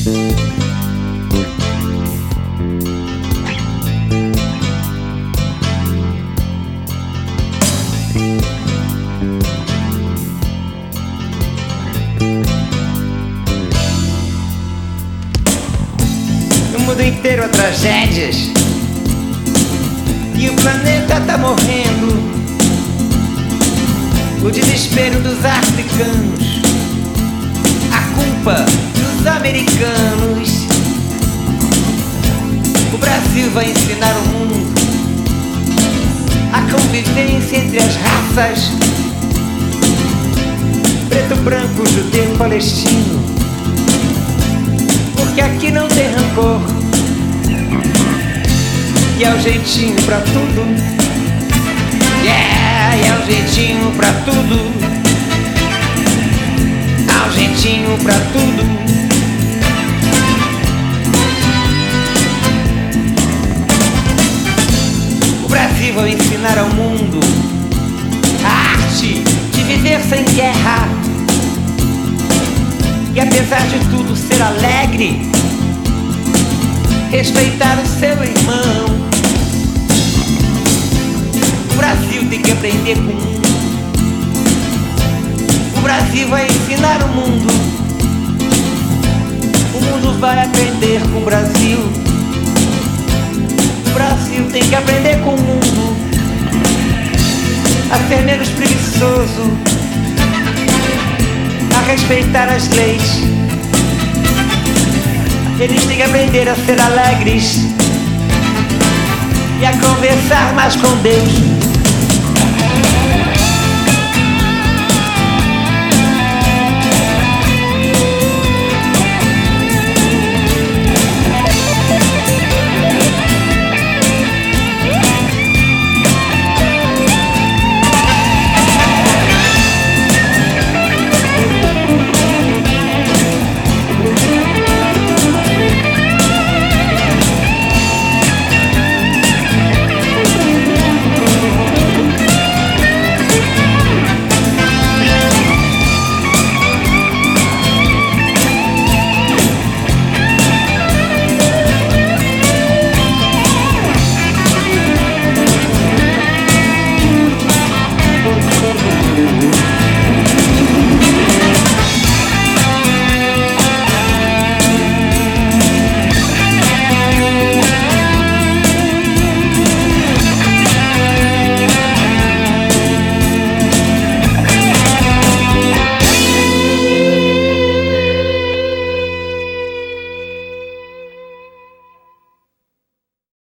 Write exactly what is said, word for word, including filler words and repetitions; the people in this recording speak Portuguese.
No mundo inteiro há tragédias e o planeta tá morrendo. O desespero dos africanos, a culpa dos americanos. O Brasil vai ensinar o mundo a convivência entre as raças: preto, branco, judeu, palestino. Porque aqui não tem rancor, e é o jeitinho pra tudo. Yeah, é o jeitinho pra tudo. É o jeitinho pra tudo. O Brasil vai ensinar ao mundo a arte de viver sem guerra, e apesar de tudo ser alegre, respeitar o seu irmão. O Brasil tem que aprender com o mundo. O Brasil vai ensinar o mundo. O mundo vai aprender com o Brasil. O Brasil tem que aprender com o mundo a ser menos preguiçoso, a respeitar as leis. Eles têm que aprender a ser alegres e a conversar mais com Deus.